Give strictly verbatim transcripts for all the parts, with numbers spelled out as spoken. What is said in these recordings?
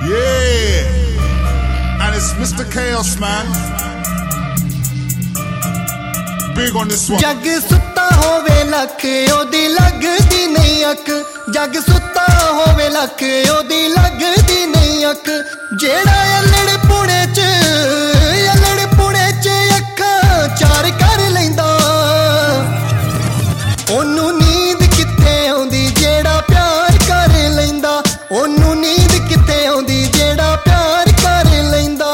Yeah, and it's Mister Chaos, man. Big on this one. जग सुत्ता होवे लख ओदी लगदी नहीं अख, जग सुत्ता होवे लख ओदी लगदी नहीं अख, जेड़ा अल्लड़ पुणे च अल्लड़ पुणे च अखां चार कर लैंदा, ओनू नींद कित्थे आउंदी जेड़ा प्यार कर लैंदा, ओनू नींद कित्थे आउंदी जेड़ा प्यार कर लैंदा।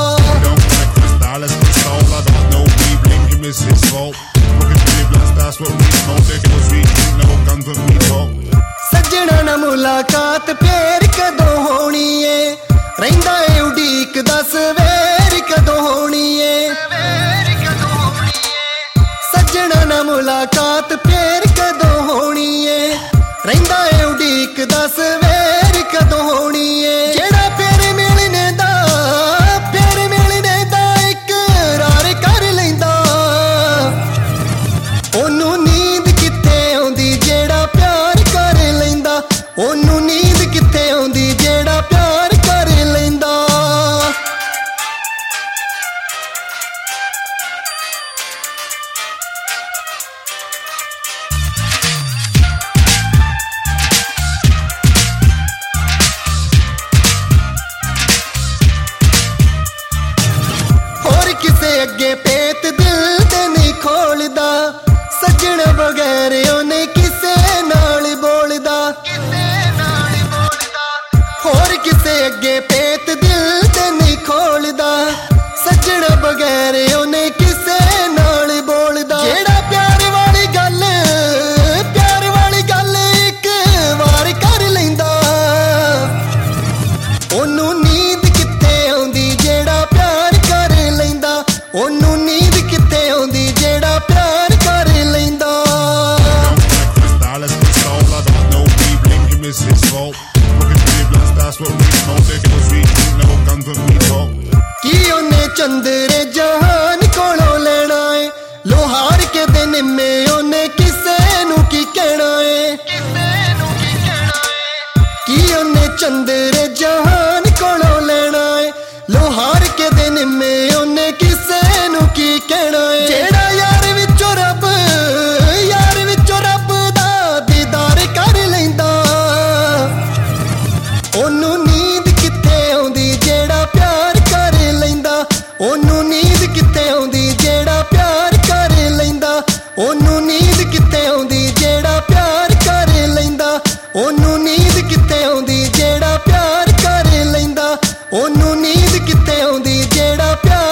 It's his fault. Looking for the blast, that's what we smoke. They do is we drink, no guns when we talk. सज्जणा ना मुलाकात फेर कदों होनी है, रहिंदा है उडीक दस वेर कदों होनी है। सज्जणा ना मुलाकात फेर कदों होनी है, रहिंदा है उडीक दस वेर कदों होनी है। जेड़ा फेर मिलने दा फेर मिलने दा इकरार कर लैंदा, ओनू नींद कित्थे आउंदी जेड़ा प्यार कर लैंदा, ओनू नींद कित्थे आउंदी जेड़ा प्यार कर लैंदा। होर किसे अगे पेत दिल ते नहीं खोलदा, सज्जण बगैर ओने किसे नाल बोलदा, होर किसे अगे पेत दिल ते नहीं खोलदा, सज्जण बगैर ओने किसे नाल बोलदा। जेड़ा प्यार वाली गल प्यार वाली गल इक वार कर लैंदा, ओनू नींद कित्थे आउंदी जेड़ा प्यार कर लैंदा, ओनू नींद कित्थे आउंदी जेड़ा प्यार कर लैंदा। It's his fault. Looking for the blast, that's what we smoke. They do is we drink, no guns when we talk. की ओने चंद्रे जहान कोलों लेना है, लोहार के दिन में ओने किसे नू की कहना है। की ओने चंद्रे जहान कोलों लेना है, लोहार के दिन में ओने किसे नू की कहना है। जेड़ा यार विचों रब यार विचों रब दा दीदार कर लैंदा, ओनू नींद कित्थे आउंदी जेड़ा प्यार कर लैंदा, ओनू नींद कित्थे आउंदी जेड़ा प्यार कर लैंदा, ओनू नींद कित्थे आउंदी जेड़ा प्यार कर लैंदा, ओनू नींद कित्थे आउंदी जेड़ा प्यार कर लैंदा, ओनू नींद कित्थे आउंदी जेड़ा प्यार